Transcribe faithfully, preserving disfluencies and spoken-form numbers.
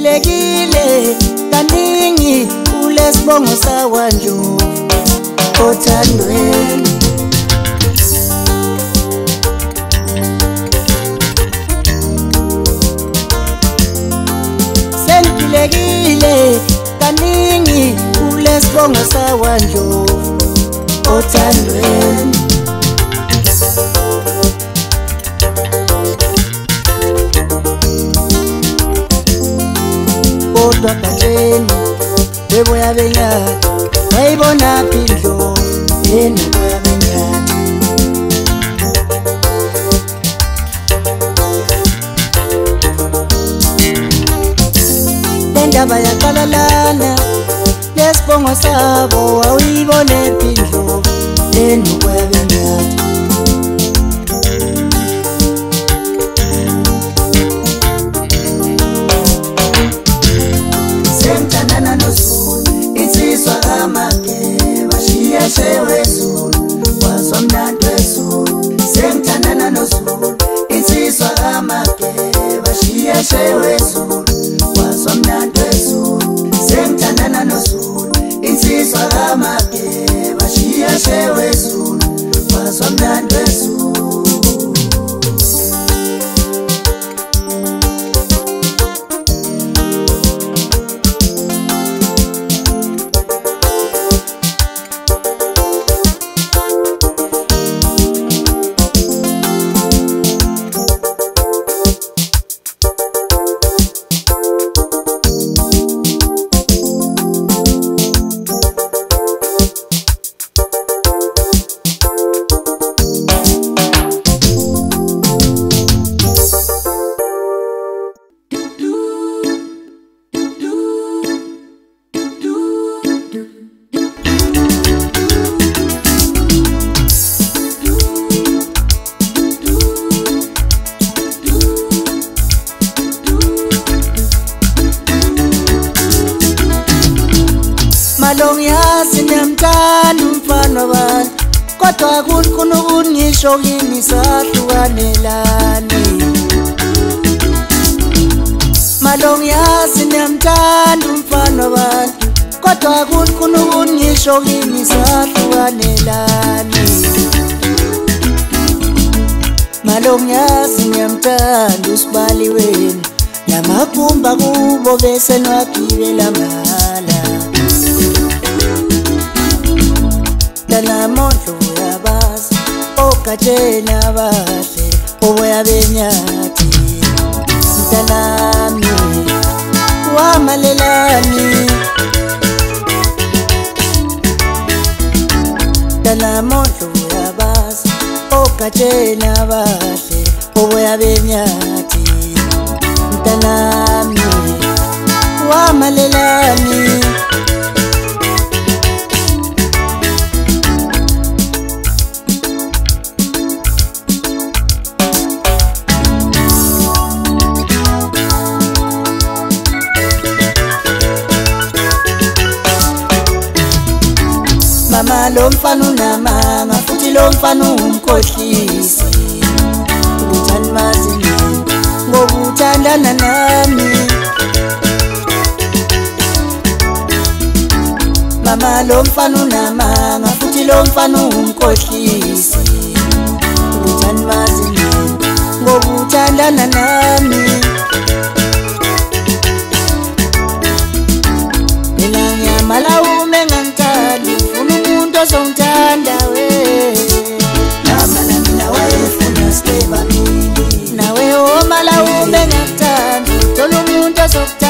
Sengilekile kaningi kulesibongo sakwaNdlovu othandweni. Sengilekile kaningi kulesibongo sakwaNdlovu othandweni. Kodwa katsheni weboya benyati wayibonaphi iNdlovu enoboya benyati. Le ndaba yaqala lana lesibongo sabo wawuyibonephi iNdlovu enoboya benyati. Sengithandana noZulu insizwa kaMage bashiya shewezulu wazwa mnandi wezulu. Sengithandana noZulu insizwa kaMage bashiya shewezulu wazwa mnandi wezulu. Sengithandana noZulu insizwa kaMage bashiya shewezulu wazwa mnandi wezulu. Malong yazi nemthanda umfana wami kodwa kunkhona ukungisho kimi sahlukanelani. Malong yazi nemthanda umfana wami kodwa kunkhona ukungisho kimi sahlukanelani. Malong yazi nemthanda uSibali wenu namagumba kubo bese nwagibela mahala. Dala mondlo yabazi okatsheni abahle oboya benyati. Mntanami wamalelani dala mondlo yabazi okatsheni abahle oboya benyati. Mntanami wamalelani mama lo mfana unamanga futhi lo mfana umkhohlisi. Uthanda mazini ngokuthandana nami. Mama lo mfana unamanga futhi lo mfana umkhohlisi. Uthanda mazini ngokuthandana nami. Mina ngiyamala ume ngangithanda ufuna umuntu ozongithanda we. Namala mina wayefuna stay bamili nawe omala ume ngangithanda uthola umuntu ozongithanda.